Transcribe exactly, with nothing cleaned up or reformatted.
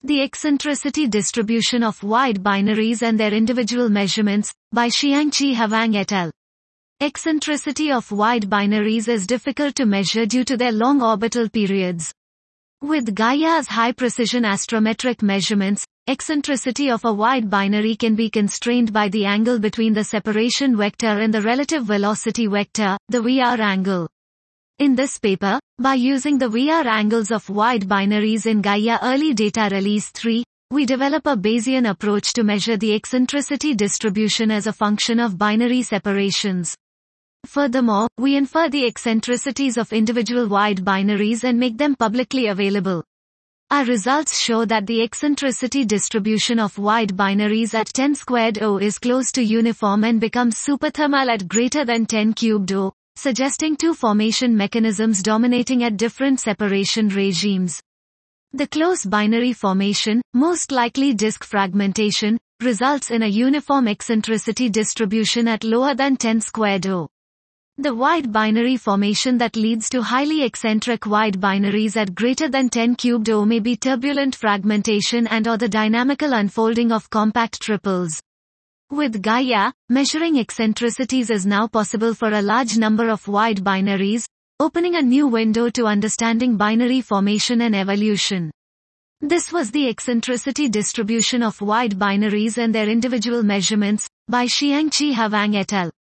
The eccentricity distribution of wide binaries and their individual measurements, by Xiangqi Huang et al. Eccentricity of wide binaries is difficult to measure due to their long orbital periods. With Gaia's high-precision astrometric measurements, eccentricity of a wide binary can be constrained by the angle between the separation vector and the relative velocity vector, the V R angle. In this paper, by using the V R angles of wide binaries in Gaia Early Data Release three, we develop a Bayesian approach to measure the eccentricity distribution as a function of binary separations. Furthermore, we infer the eccentricities of individual wide binaries and make them publicly available. Our results show that the eccentricity distribution of wide binaries at ten squared O is close to uniform and becomes superthermal at greater than ten cubed O, suggesting two formation mechanisms dominating at different separation regimes. The close binary formation, most likely disk fragmentation, results in a uniform eccentricity distribution at lower than ten squared O. The wide binary formation that leads to highly eccentric wide binaries at greater than ten cubed O may be turbulent fragmentation and/or the dynamical unfolding of compact triples. With Gaia, measuring eccentricities is now possible for a large number of wide binaries, opening a new window to understanding binary formation and evolution. This was the eccentricity distribution of wide binaries and their individual measurements, by Xiangqi Huang et al.